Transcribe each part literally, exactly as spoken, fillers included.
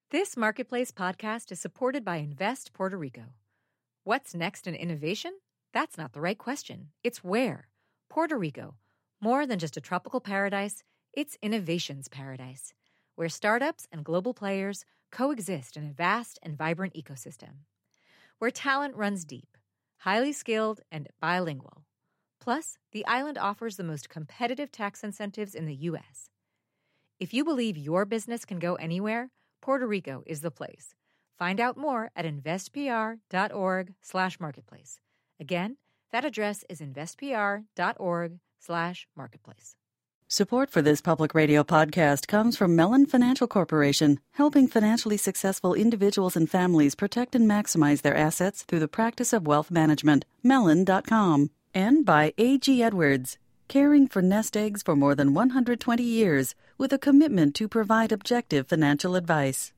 This Marketplace podcast is supported by Invest Puerto Rico. What's next in innovation? That's not the right question. It's where. Puerto Rico. More than just a tropical paradise, it's innovation's paradise, where startups and global players coexist in a vast and vibrant ecosystem. Where talent runs deep, highly skilled, and bilingual. Plus, the island offers the most competitive tax incentives in the U S. If you believe your business can go anywhere, Puerto Rico is the place. Find out more at investpr.org slash marketplace. Again, that address is investpr.org slash marketplace. Support for this public radio podcast comes from Mellon Financial Corporation, helping financially successful individuals and families protect and maximize their assets through the practice of wealth management. Mellon dot com. And by A G Edwards, caring for nest eggs for more than one hundred twenty years with a commitment to provide objective financial advice.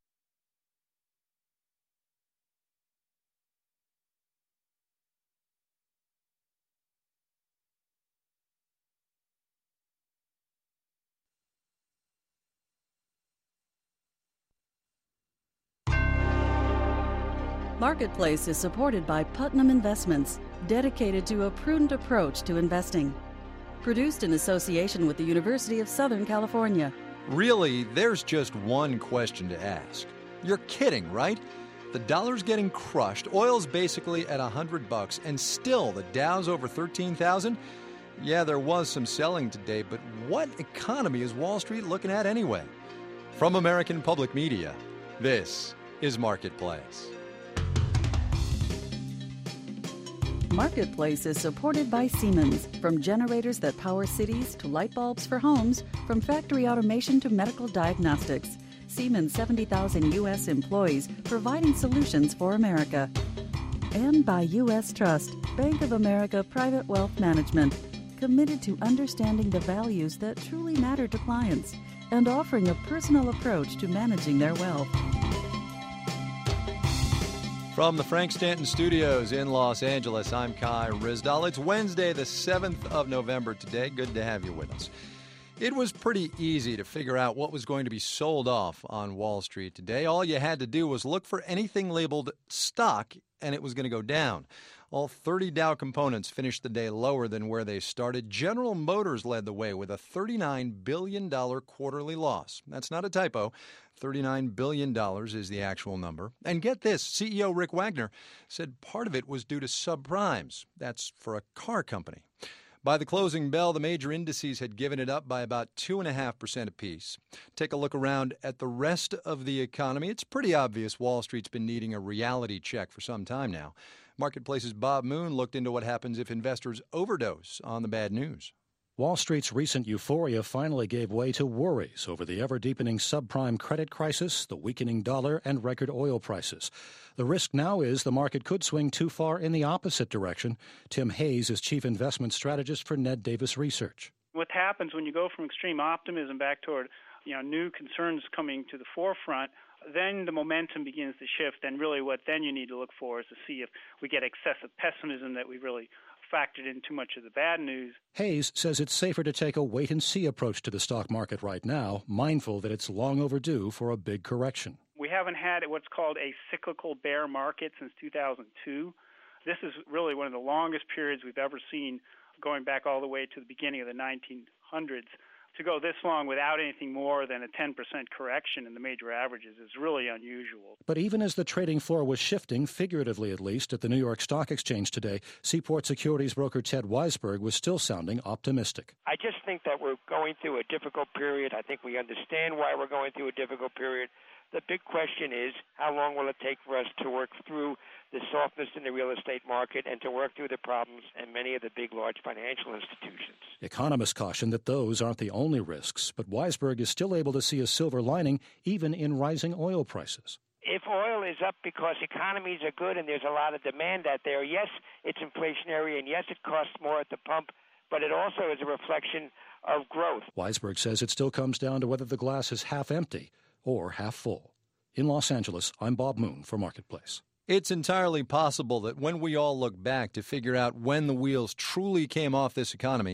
Marketplace is supported by Putnam Investments, dedicated to a prudent approach to investing. Produced in association with the University of Southern California. Really, there's just one question to ask. You're kidding, right? The dollar's getting crushed, oil's basically at one hundred bucks, and still the Dow's over thirteen thousand? Yeah, there was some selling today, but what economy is Wall Street looking at anyway? From American Public Media, this is Marketplace. Marketplace is supported by Siemens. From generators that power cities to light bulbs for homes, from factory automation to medical diagnostics. Siemens' seventy thousand U S employees providing solutions for America. And by U S Trust, Bank of America Private Wealth Management, committed to understanding the values that truly matter to clients and offering a personal approach to managing their wealth. From the Frank Stanton Studios in Los Angeles, I'm Kai Ryssdal. It's Wednesday, the seventh of November today. Good to have you with us. It was pretty easy to figure out what was going to be sold off on Wall Street today. All you had to do was look for anything labeled stock, and it was going to go down. All thirty Dow components finished the day lower than where they started. General Motors led the way with a thirty-nine billion dollars quarterly loss. That's not a typo. thirty-nine billion dollars is the actual number. And get this, C E O Rick Wagner said part of it was due to subprimes. That's for a car company. By the closing bell, the major indices had given it up by about two point five percent apiece. Take a look around at the rest of the economy. It's pretty obvious Wall Street's been needing a reality check for some time now. Marketplace's Bob Moon looked into what happens if investors overdose on the bad news. Wall Street's recent euphoria finally gave way to worries over the ever-deepening subprime credit crisis, the weakening dollar, and record oil prices. The risk now is the market could swing too far in the opposite direction. Tim Hayes is chief investment strategist for Ned Davis Research. What happens when you go from extreme optimism back toward, you know, new concerns coming to the forefront, then the momentum begins to shift, and really what then you need to look for is to see if we get excessive pessimism that we really factored in too much of the bad news. Hayes says it's safer to take a wait-and-see approach to the stock market right now, mindful that it's long overdue for a big correction. We haven't had what's called a cyclical bear market since two thousand two. This is really one of the longest periods we've ever seen, going back all the way to the beginning of the nineteen hundreds. To go this long without anything more than a ten percent correction in the major averages is really unusual. But even as the trading floor was shifting, figuratively at least, at the New York Stock Exchange today, Seaport Securities broker Ted Weisberg was still sounding optimistic. I just think that we're going through a difficult period. I think we understand why we're going through a difficult period. The big question is, how long will it take for us to work through the softness in the real estate market and to work through the problems in many of the big, large financial institutions? Economists caution that those aren't the only risks, but Weisberg is still able to see a silver lining even in rising oil prices. If oil is up because economies are good and there's a lot of demand out there, yes, it's inflationary, and yes, it costs more at the pump, but it also is a reflection of growth. Weisberg says it still comes down to whether the glass is half empty or half full. In Los Angeles, I'm Bob Moon for Marketplace. It's entirely possible that when we all look back to figure out when the wheels truly came off this economy,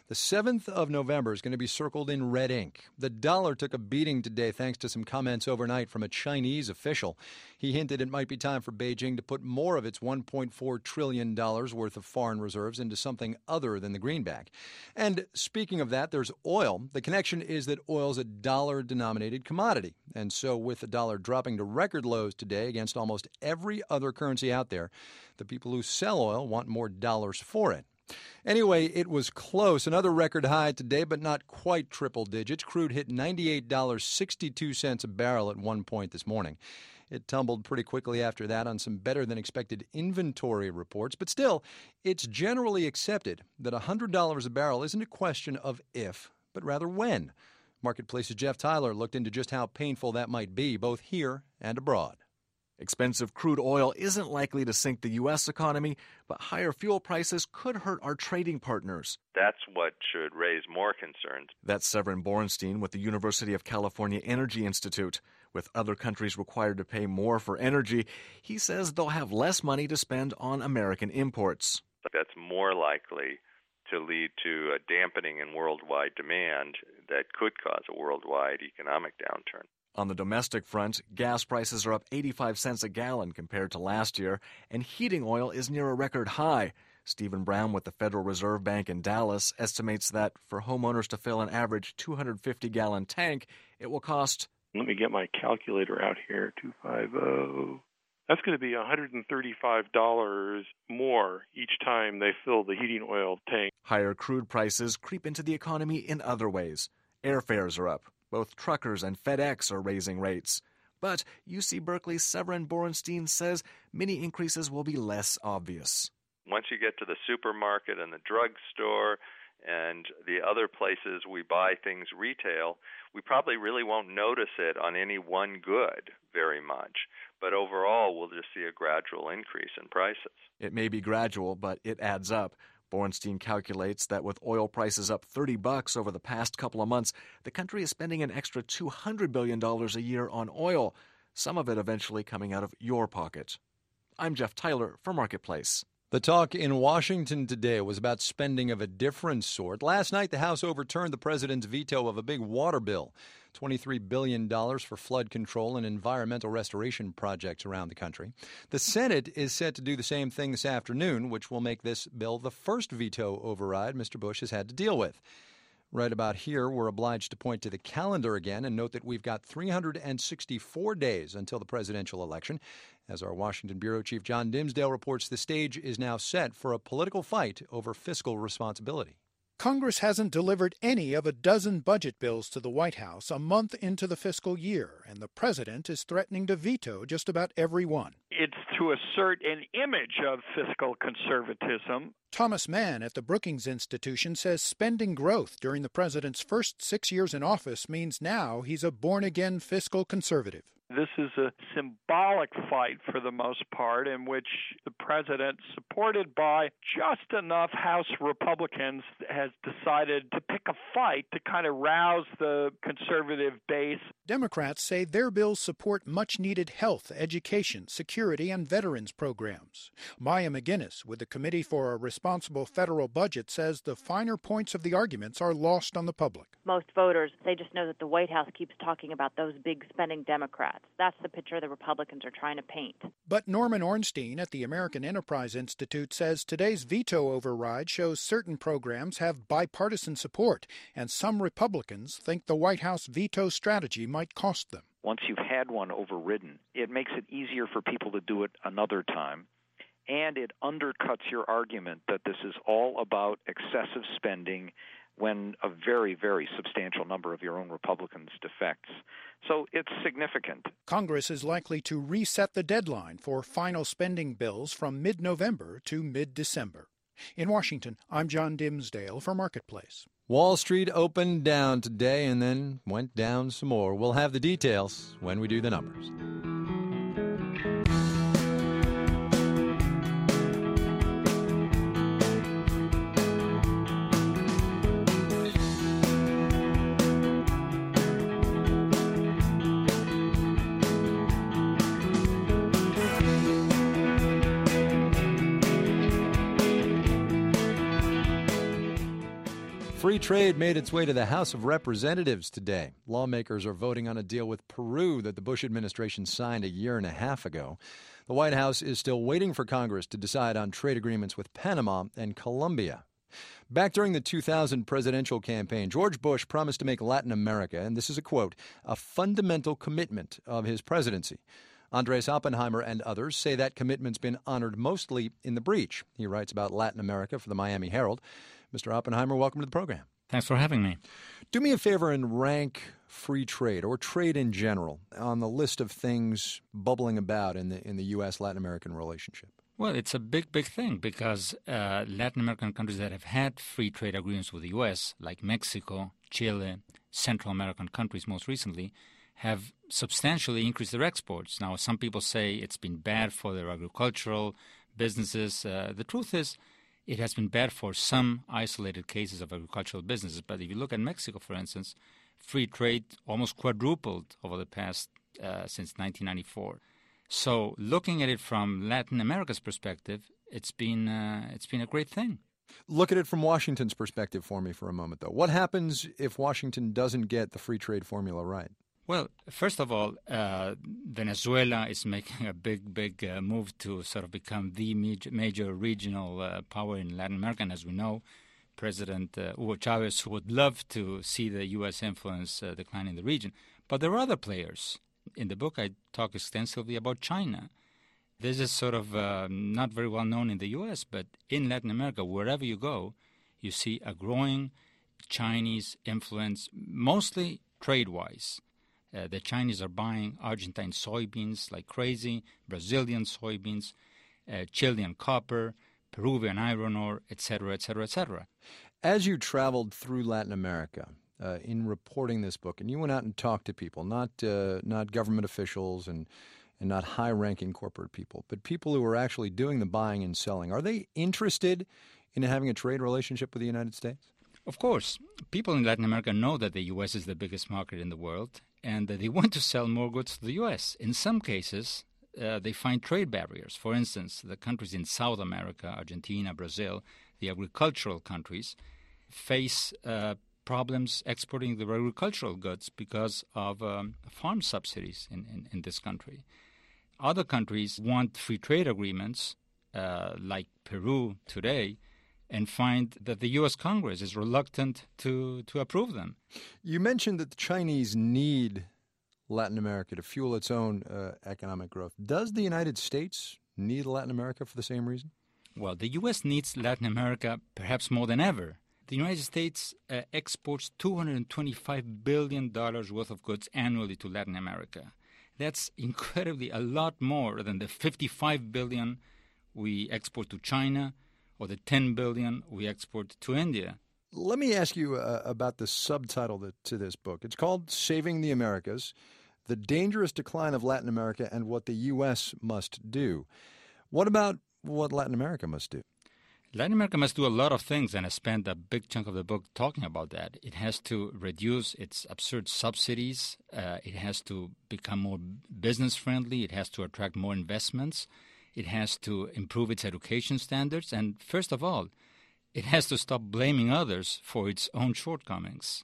The seventh of November is going to be circled in red ink. The dollar took a beating today thanks to some comments overnight from a Chinese official. He hinted it might be time for Beijing to put more of its one point four trillion dollars worth of foreign reserves into something other than the greenback. And speaking of that, there's oil. The connection is that oil's a dollar-denominated commodity. And so with the dollar dropping to record lows today against almost every other currency out there, the people who sell oil want more dollars for it. Anyway, it was close. Another record high today, but not quite triple digits. Crude hit ninety-eight dollars and sixty-two cents a barrel at one point this morning. It tumbled pretty quickly after that on some better-than-expected inventory reports. But still, it's generally accepted that one hundred dollars a barrel isn't a question of if, but rather when. Marketplace's Jeff Tyler looked into just how painful that might be, both here and abroad. Expensive crude oil isn't likely to sink the U S economy, but higher fuel prices could hurt our trading partners. That's what should raise more concerns. That's Severin Borenstein with the University of California Energy Institute. With other countries required to pay more for energy, he says they'll have less money to spend on American imports. That's more likely to lead to a dampening in worldwide demand that could cause a worldwide economic downturn. On the domestic front, gas prices are up eighty-five cents a gallon compared to last year, and heating oil is near a record high. Stephen Brown with the Federal Reserve Bank in Dallas estimates that for homeowners to fill an average two hundred fifty gallon tank, it will cost... Let me get my calculator out here, two hundred fifty. That's going to be one hundred thirty-five dollars more each time they fill the heating oil tank. Higher crude prices creep into the economy in other ways. Airfares are up. Both truckers and FedEx are raising rates. But U C Berkeley's Severin Borenstein says many increases will be less obvious. Once you get to the supermarket and the drugstore and the other places we buy things retail, we probably really won't notice it on any one good very much. But overall, we'll just see a gradual increase in prices. It may be gradual, but it adds up. Borenstein calculates that with oil prices up thirty bucks over the past couple of months, the country is spending an extra two hundred billion dollars a year on oil, some of it eventually coming out of your pocket. I'm Jeff Tyler for Marketplace. The talk in Washington today was about spending of a different sort. Last night, the House overturned the president's veto of a big water bill, twenty-three billion dollars for flood control and environmental restoration projects around the country. The Senate is set to do the same thing this afternoon, which will make this bill the first veto override Mister Bush has had to deal with. Right about here, we're obliged to point to the calendar again and note that we've got three hundred sixty-four days until the presidential election. As our Washington bureau chief John Dimsdale reports, the stage is now set for a political fight over fiscal responsibility. Congress hasn't delivered any of a dozen budget bills to the White House a month into the fiscal year, and the president is threatening to veto just about every one. It's to assert an image of fiscal conservatism. Thomas Mann at the Brookings Institution says spending growth during the president's first six years in office means now he's a born-again fiscal conservative. This is a symbolic fight for the most part in which the president, supported by just enough House Republicans, has decided to pick a fight to kind of rouse the conservative base. Democrats say their bills support much-needed health, education, security, and veterans programs. Maya McGinnis, with the Committee for a Responsible Federal Budget, says the finer points of the arguments are lost on the public. Most voters, they just know that the White House keeps talking about those big spending Democrats. That's the picture the Republicans are trying to paint. But Norman Ornstein at the American Enterprise Institute says today's veto override shows certain programs have bipartisan support, and some Republicans think the White House veto strategy might cost them. Once you've had one overridden, it makes it easier for people to do it another time, and it undercuts your argument that this is all about excessive spending when a very, very substantial number of your own Republicans defects. So it's significant. Congress is likely to reset the deadline for final spending bills from mid-November to mid-December. In Washington, I'm John Dimsdale for Marketplace. Wall Street opened down today and then went down some more. We'll have the details when we do the numbers. Free trade made its way to the House of Representatives today. Lawmakers are voting on a deal with Peru that the Bush administration signed a year and a half ago. The White House is still waiting for Congress to decide on trade agreements with Panama and Colombia. Back during the two thousand presidential campaign, George Bush promised to make Latin America, and this is a quote, a fundamental commitment of his presidency. Andres Oppenheimer and others say that commitment's been honored mostly in the breach. He writes about Latin America for the Miami Herald. Mister Oppenheimer, welcome to the program. Thanks for having me. Do me a favor and rank free trade or trade in general on the list of things bubbling about in the in the U S Latin American relationship. Well, it's a big, big thing because uh, Latin American countries that have had free trade agreements with the U S, like Mexico, Chile, Central American countries most recently, have substantially increased their exports. Now, some people say it's been bad for their agricultural businesses. Uh, the truth is, it has been bad for some isolated cases of agricultural businesses. But if you look at Mexico, for instance, free trade almost quadrupled over the past, uh, since nineteen ninety-four. So looking at it from Latin America's perspective, it's been uh, it's been a great thing. Look at it from Washington's perspective for me for a moment, though. What happens if Washington doesn't get the free trade formula right? Well, first of all, uh, Venezuela is making a big, big uh, move to sort of become the major, major regional uh, power in Latin America. And as we know, President uh, Hugo Chavez would love to see the U S influence uh, decline in the region. But there are other players. In the book, I talk extensively about China. This is sort of uh, not very well known in the U S, but in Latin America, wherever you go, you see a growing Chinese influence, mostly trade-wise. Uh, the Chinese are buying Argentine soybeans like crazy, Brazilian soybeans, uh, Chilean copper, Peruvian iron ore, et cetera, et cetera, et cetera. As you traveled through Latin America uh, in reporting this book, and you went out and talked to people, not uh, not government officials and, and not high-ranking corporate people, but people who are actually doing the buying and selling, are they interested in having a trade relationship with the United States? Of course. People in Latin America know that the U S is the biggest market in the world, and that they want to sell more goods to the U S. In some cases, uh, they find trade barriers. For instance, the countries in South America, Argentina, Brazil, the agricultural countries, face uh, problems exporting their agricultural goods because of um, farm subsidies in, in, in this country. Other countries want free trade agreements, uh, like Peru today, and find that the U S Congress is reluctant to, to approve them. You mentioned that the Chinese need Latin America to fuel its own uh, economic growth. Does the United States need Latin America for the same reason? Well, the U S needs Latin America perhaps more than ever. The United States uh, exports two hundred twenty-five billion dollars worth of goods annually to Latin America. That's incredibly a lot more than the fifty-five billion dollars we export to China, or the ten billion dollars we export to India. Let me ask you uh, about the subtitle to, to this book. It's called Saving the Americas, The Dangerous Decline of Latin America and What the U S Must Do. What about what Latin America must do? Latin America must do a lot of things, and I spent a big chunk of the book talking about that. It has to reduce its absurd subsidies. Uh, it has to become more business-friendly. It has to attract more investments. It has to improve its education standards. And first of all, it has to stop blaming others for its own shortcomings.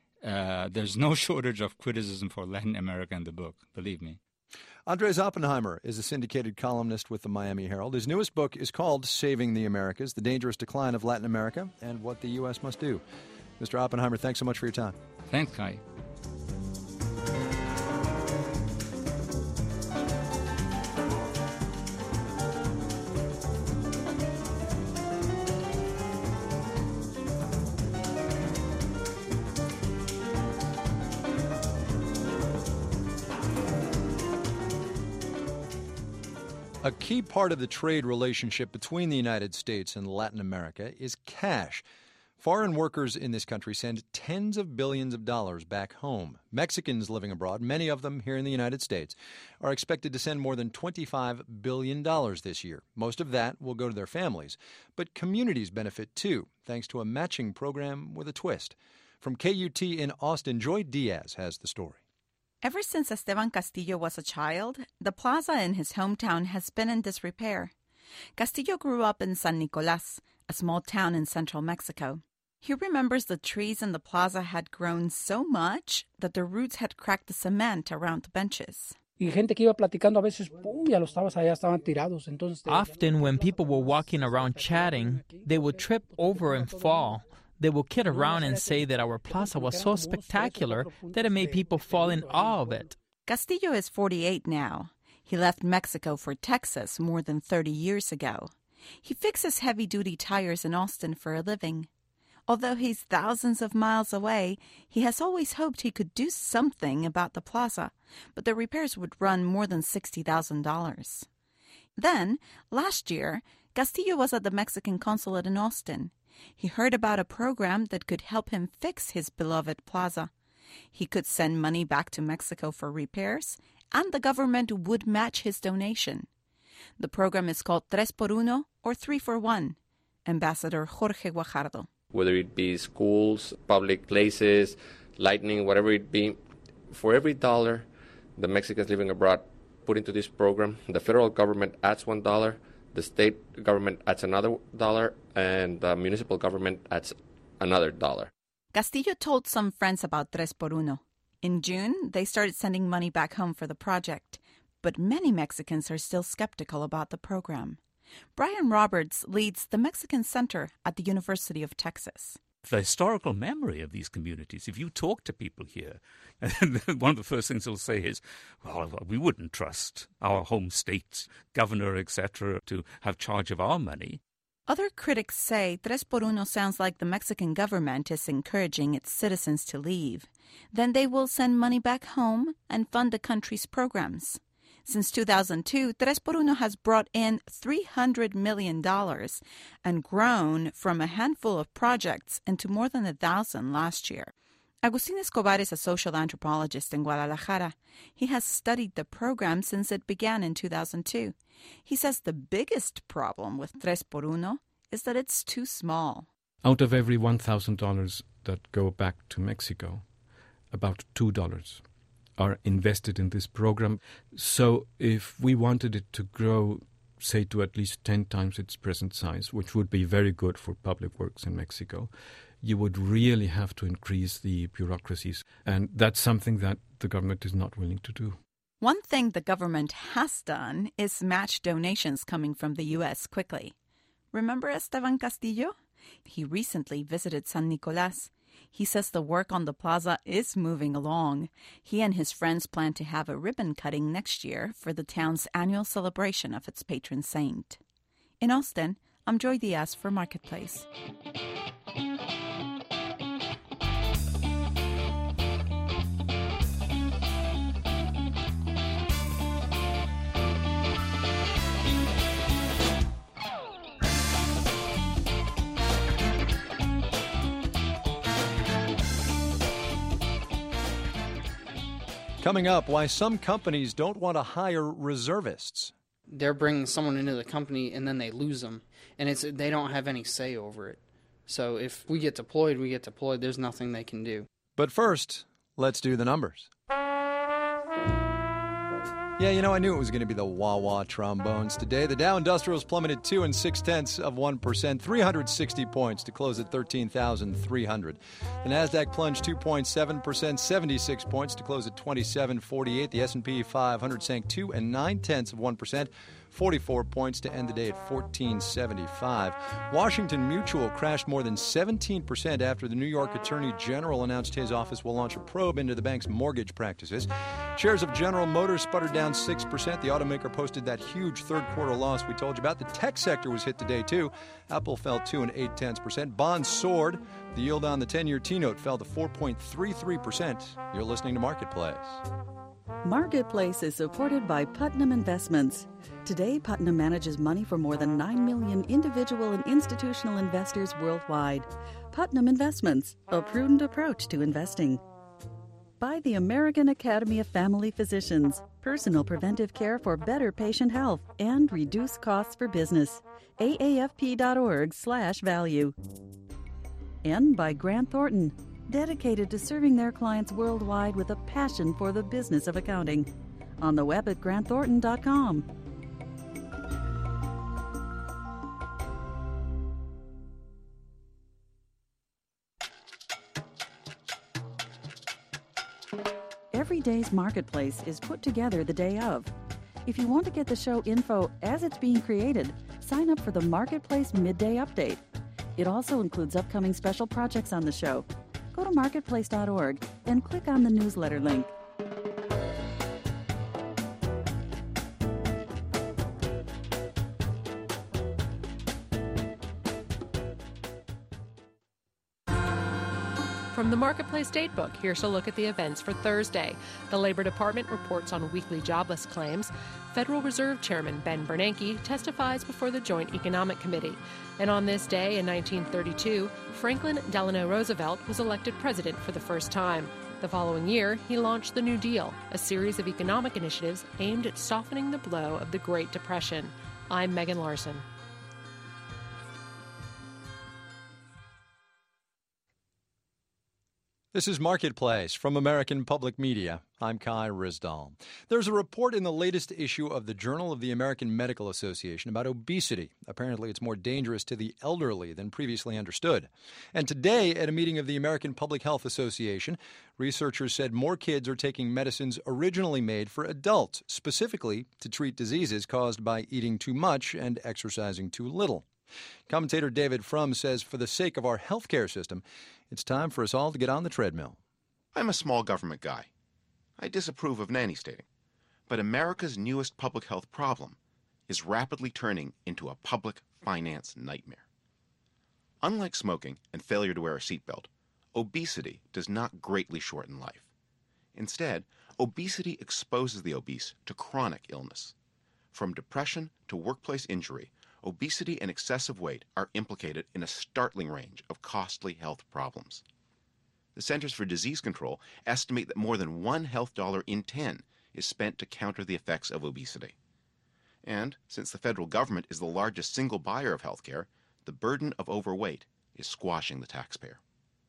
Uh, there's no shortage of criticism for Latin America in the book, believe me. Andres Oppenheimer is a syndicated columnist with the Miami Herald. His newest book is called Saving the Americas, The Dangerous Decline of Latin America and What the U S Must Do. Mister Oppenheimer, thanks so much for your time. Thanks, Kai. A key part of the trade relationship between the United States and Latin America is cash. Foreign workers in this country send tens of billions of dollars back home. Mexicans living abroad, many of them here in the United States, are expected to send more than twenty-five billion dollars this year. Most of that will go to their families. But communities benefit too, thanks to a matching program with a twist. From K U T in Austin, Joy Diaz has the story. Ever since Esteban Castillo was a child, the plaza in his hometown has been in disrepair. Castillo grew up in San Nicolas, a small town in central Mexico. He remembers the trees in the plaza had grown so much that their roots had cracked the cement around the benches. Often when people were walking around chatting, they would trip over and fall. They would kid around and say that our plaza was so spectacular that it made people fall in awe of it. Castillo is forty-eight now. He left Mexico for Texas more than thirty years ago. He fixes heavy-duty tires in Austin for a living. Although he's thousands of miles away, he has always hoped he could do something about the plaza, but the repairs would run more than sixty thousand dollars. Then, last year, Castillo was at the Mexican consulate in Austin. He heard about a program that could help him fix his beloved plaza. He could send money back to Mexico for repairs, and the government would match his donation. The program is called Tres por Uno, or Three for One. Ambassador Jorge Guajardo. Whether it be schools, public places, lighting, whatever it be, for every dollar the Mexicans living abroad put into this program, the federal government adds one dollar, the state government adds another dollar, and the municipal government adds another dollar. Castillo told some friends about Tres por Uno. In June, they started sending money back home for the project, but many Mexicans are still skeptical about the program. Brian Roberts leads the Mexican Center at the University of Texas. The historical memory of these communities, if you talk to people here, one of the first things they'll say is, well, we wouldn't trust our home state's governor, et cetera, to have charge of our money. Other critics say Tres por Uno sounds like the Mexican government is encouraging its citizens to leave. Then they will send money back home and fund the country's programs. Since two thousand two, Tres por Uno has brought in three hundred million dollars and grown from a handful of projects into more than a thousand last year. Agustín Escobar is a social anthropologist in Guadalajara. He has studied the program since it began in two thousand two. He says the biggest problem with Tres por Uno is that it's too small. Out of every one thousand dollars that go back to Mexico, about two dollars are invested in this program. So if we wanted it to grow, say, to at least ten times its present size, which would be very good for public works in Mexico, you would really have to increase the bureaucracies. And that's something that the government is not willing to do. One thing the government has done is match donations coming from the U S quickly. Remember Esteban Castillo? He recently visited San Nicolás. He says the work on the plaza is moving along. He and his friends plan to have a ribbon cutting next year for the town's annual celebration of its patron saint. In Austin, I'm Joy Diaz for Marketplace. Coming up, why some companies don't want to hire reservists. They're bringing someone into the company and then they lose them, and it's they don't have any say over it. So if we get deployed, we get deployed. There's nothing they can do. But first, let's do the numbers. Yeah, you know, I knew it was going to be the wah-wah trombones today. The Dow Industrials plummeted two and six-tenths of one percent, three hundred sixty points to close at thirteen thousand three hundred. The Nasdaq plunged two point seven percent, seventy-six points to close at twenty-seven forty-eight. The S and P five hundred sank two and nine-tenths of one percent, forty-four points to end the day at fourteen seventy-five. Washington Mutual crashed more than seventeen percent after the New York Attorney General announced his office will launch a probe into the bank's mortgage practices. Shares of General Motors sputtered down six percent. The automaker posted that huge third-quarter loss we told you about. The tech sector was hit today, too. Apple fell two and eight-tenths percent. Bonds soared. The yield on the ten-year T-note fell to four point three three percent. You're listening to Marketplace. Marketplace is supported by Putnam Investments. Today, Putnam manages money for more than nine million individual and institutional investors worldwide. Putnam Investments, a prudent approach to investing. By the American Academy of Family Physicians, personal preventive care for better patient health and reduce costs for business. A A F P dot org slash value. And by Grant Thornton, dedicated to serving their clients worldwide with a passion for the business of accounting. On the web at grant thornton dot com. day's marketplace is put together the day of. If you want to get the show info as it's being created, sign up for the Marketplace Midday Update. It also includes upcoming special projects on the show. Go to marketplace dot org and click on the newsletter link. From the Marketplace Datebook, here's a look at the events for Thursday. The Labor Department reports on weekly jobless claims. Federal Reserve Chairman Ben Bernanke testifies before the Joint Economic Committee. And on this day in nineteen thirty-two, Franklin Delano Roosevelt was elected president for the first time. The following year, he launched the New Deal, a series of economic initiatives aimed at softening the blow of the Great Depression. I'm Megan Larson. This is Marketplace from American Public Media. I'm Kai Ryssdal. There's a report in the latest issue of the Journal of the American Medical Association about obesity. Apparently, it's more dangerous to the elderly than previously understood. And today, at a meeting of the American Public Health Association, researchers said more kids are taking medicines originally made for adults, specifically to treat diseases caused by eating too much and exercising too little. Commentator David Frum says for the sake of our healthcare system, it's time for us all to get on the treadmill. I'm a small government guy. I disapprove of nanny stating. But America's newest public health problem is rapidly turning into a public finance nightmare. Unlike smoking and failure to wear a seatbelt, obesity does not greatly shorten life. Instead, obesity exposes the obese to chronic illness. From depression to workplace injury, obesity and excessive weight are implicated in a startling range of costly health problems. The Centers for Disease Control estimate that more than one health dollar in ten is spent to counter the effects of obesity. And since the federal government is the largest single buyer of health care, the burden of overweight is squashing the taxpayer.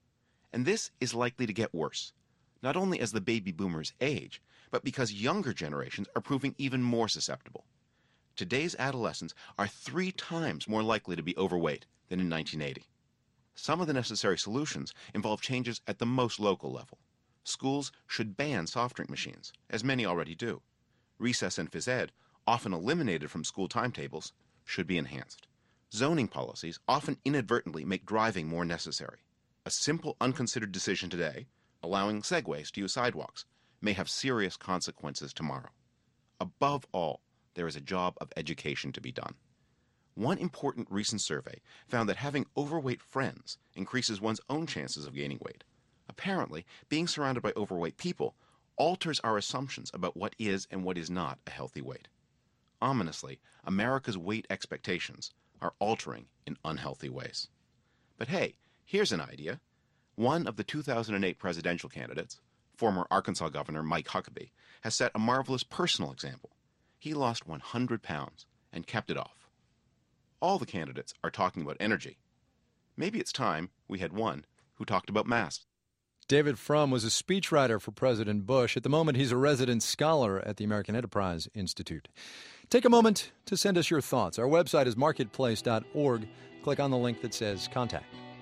And this is likely to get worse, not only as the baby boomers age, but because younger generations are proving even more susceptible. Today's adolescents are three times more likely to be overweight than in nineteen eighty. Some of the necessary solutions involve changes at the most local level. Schools should ban soft drink machines, as many already do. Recess and phys ed, often eliminated from school timetables, should be enhanced. Zoning policies often inadvertently make driving more necessary. A simple, unconsidered decision today, allowing segways to use sidewalks, may have serious consequences tomorrow. Above all, there is a job of education to be done. One important recent survey found that having overweight friends increases one's own chances of gaining weight. Apparently, being surrounded by overweight people alters our assumptions about what is and what is not a healthy weight. Ominously, America's weight expectations are altering in unhealthy ways. But hey, here's an idea. One of the two thousand eight presidential candidates, former Arkansas Governor Mike Huckabee, has set a marvelous personal example. He lost one hundred pounds and kept it off. All the candidates are talking about energy. Maybe it's time we had one who talked about masks. David Frum was a speechwriter for President Bush. At the moment, he's a resident scholar at the American Enterprise Institute. Take a moment to send us your thoughts. Our website is marketplace dot org. Click on the link that says Contact.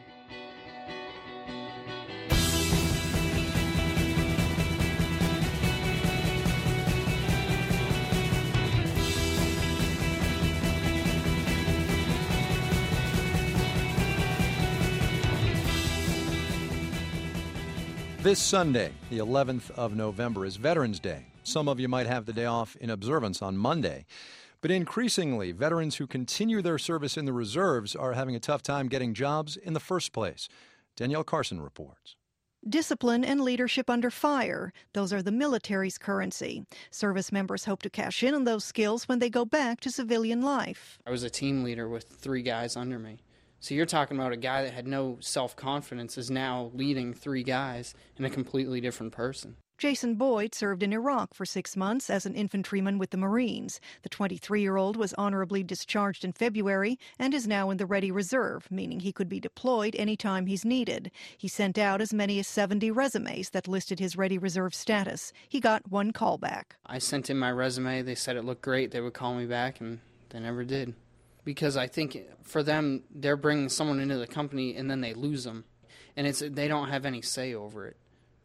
This Sunday, the eleventh of November, is Veterans Day. Some of you might have the day off in observance on Monday. But increasingly, veterans who continue their service in the reserves are having a tough time getting jobs in the first place. Danielle Carson reports. Discipline and leadership under fire. Those are the military's currency. Service members hope to cash in on those skills when they go back to civilian life. I was a team leader with three guys under me. So you're talking about a guy that had no self-confidence is now leading three guys and a completely different person. Jason Boyd served in Iraq for six months as an infantryman with the Marines. The twenty-three-year-old was honorably discharged in February and is now in the Ready Reserve, meaning he could be deployed anytime he's needed. He sent out as many as seventy resumes that listed his Ready Reserve status. He got one callback. I sent in my resume. They said it looked great. They would call me back, and they never did. Because I think for them, they're bringing someone into the company and then they lose them. And it's they don't have any say over it.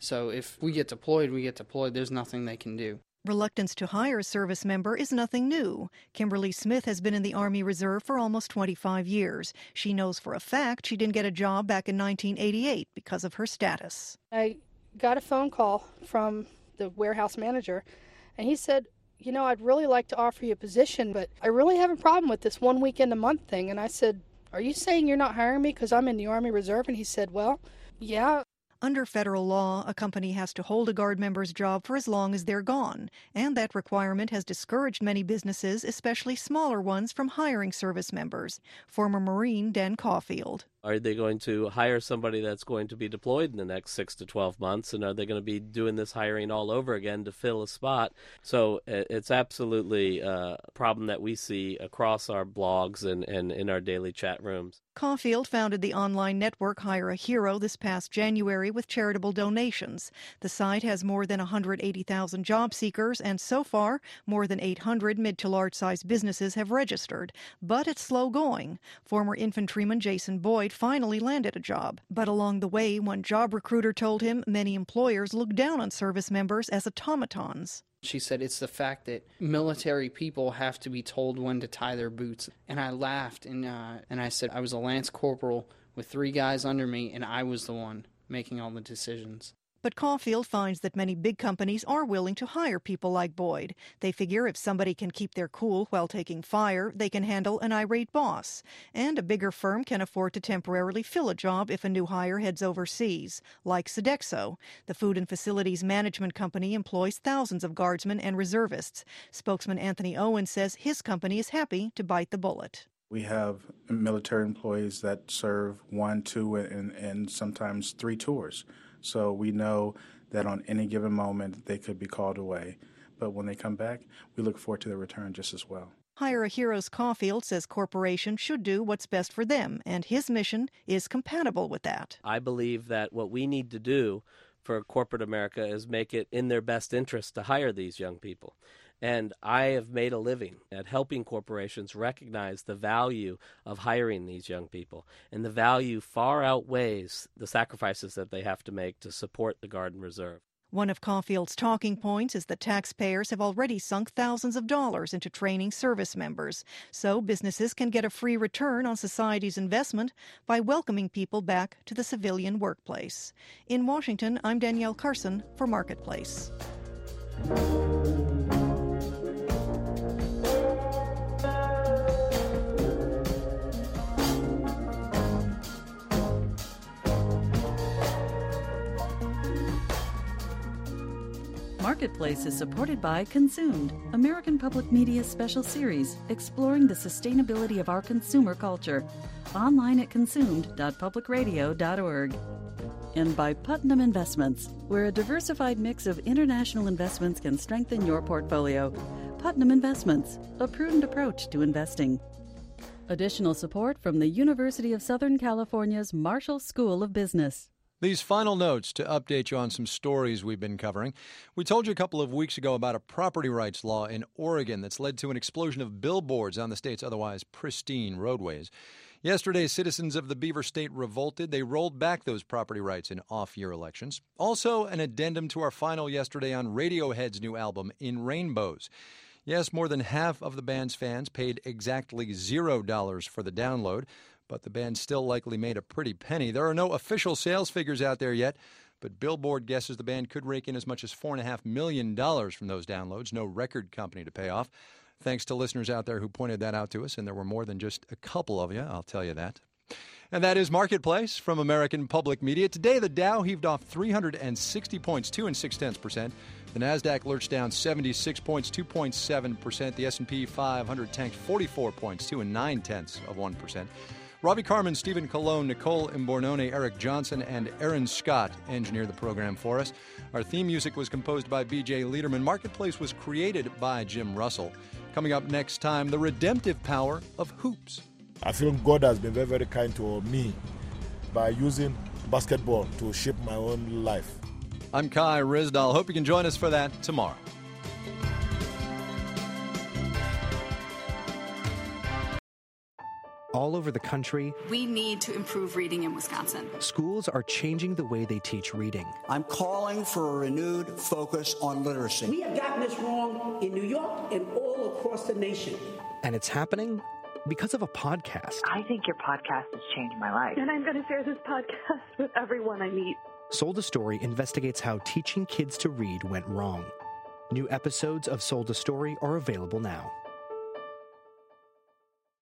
So if we get deployed, we get deployed. There's nothing they can do. Reluctance to hire a service member is nothing new. Kimberly Smith has been in the Army Reserve for almost twenty-five years. She knows for a fact she didn't get a job back in nineteen eighty-eight because of her status. I got a phone call from the warehouse manager, and he said, you know, I'd really like to offer you a position, but I really have a problem with this one weekend a month thing. And I said, are you saying you're not hiring me because I'm in the Army Reserve? And he said, well, yeah. Under federal law, a company has to hold a Guard member's job for as long as they're gone, and that requirement has discouraged many businesses, especially smaller ones, from hiring service members. Former Marine Dan Caulfield. Are they going to hire somebody that's going to be deployed in the next six to twelve months, and are they going to be doing this hiring all over again to fill a spot? So it's absolutely a problem that we see across our blogs and, and in our daily chat rooms. Caulfield founded the online network Hire a Hero this past January with charitable donations. The site has more than one hundred eighty thousand job seekers, and so far, more than eight hundred mid to large-sized businesses have registered. But it's slow going. Former infantryman Jason Boyd finally landed a job. But along the way, one job recruiter told him many employers look down on service members as automatons. She said it's the fact that military people have to be told when to tie their boots. And I laughed, and uh, and I said I was a lance corporal with three guys under me, and I was the one making all the decisions. But Caulfield finds that many big companies are willing to hire people like Boyd. They figure if somebody can keep their cool while taking fire, they can handle an irate boss. And a bigger firm can afford to temporarily fill a job if a new hire heads overseas, like Sodexo. The food and facilities management company employs thousands of guardsmen and reservists. Spokesman Anthony Owen says his company is happy to bite the bullet. We have military employees that serve one, two, and, and sometimes three tours. So we know that on any given moment they could be called away. But when they come back, we look forward to their return just as well. Hire a Hero's Caulfield says corporations should do what's best for them, and his mission is compatible with that. I believe that what we need to do for corporate America is make it in their best interest to hire these young people. And I have made a living at helping corporations recognize the value of hiring these young people. And the value far outweighs the sacrifices that they have to make to support the Guard and Reserve. One of Caulfield's talking points is that taxpayers have already sunk thousands of dollars into training service members. So businesses can get a free return on society's investment by welcoming people back to the civilian workplace. In Washington, I'm Danielle Carson for Marketplace. Marketplace is supported by Consumed, American Public Media's special series exploring the sustainability of our consumer culture. Online at consumed dot public radio dot org. And by Putnam Investments, where a diversified mix of international investments can strengthen your portfolio. Putnam Investments, a prudent approach to investing. Additional support from the University of Southern California's Marshall School of Business. These final notes to update you on some stories we've been covering. We told you a couple of weeks ago about a property rights law in Oregon that's led to an explosion of billboards on the state's otherwise pristine roadways. Yesterday, citizens of the Beaver State revolted. They rolled back those property rights in off-year elections. Also, an addendum to our final yesterday on Radiohead's new album, In Rainbows. Yes, more than half of the band's fans paid exactly zero dollars for the download, but the band still likely made a pretty penny. There are no official sales figures out there yet, but Billboard guesses the band could rake in as much as four point five million dollars from those downloads. No record company to pay off. Thanks to listeners out there who pointed that out to us, and there were more than just a couple of you, I'll tell you that. And that is Marketplace from American Public Media. Today, the Dow heaved off three hundred sixty points, two and six tenths percent. The Nasdaq lurched down seventy-six points, two point seven percent. The S and P five hundred tanked forty-four points, two and nine tenths of one percent. Robbie Carmen, Stephen Colon, Nicole Imbornone, Eric Johnson, and Aaron Scott engineered the program for us. Our theme music was composed by B J Liederman. Marketplace was created by Jim Russell. Coming up next time, the redemptive power of hoops. I feel God has been very, very kind to me by using basketball to shape my own life. I'm Kai Ryssdal. Hope you can join us for that tomorrow. All over the country, we need to improve reading in Wisconsin. Schools are changing the way they teach reading. I'm calling for a renewed focus on literacy. We have gotten this wrong in New York and all across the nation. And it's happening because of a podcast. I think your podcast has changed my life. And I'm going to share this podcast with everyone I meet. Sold a Story investigates how teaching kids to read went wrong. New episodes of Sold a Story are available now.